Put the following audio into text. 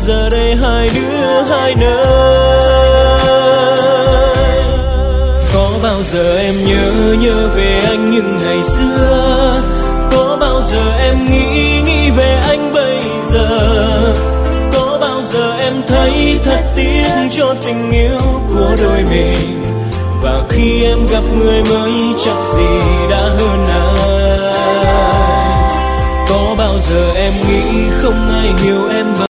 giờ đây hai đứa hai nơi. Có bao giờ em nhớ về anh những ngày xưa, có bao giờ em nghĩ về anh bây giờ, có bao giờ em thấy thật tiếc cho tình yêu của đôi mình. Và khi em gặp người mới chắc gì đã hơn ai. Có bao giờ em nghĩ không ai hiểu em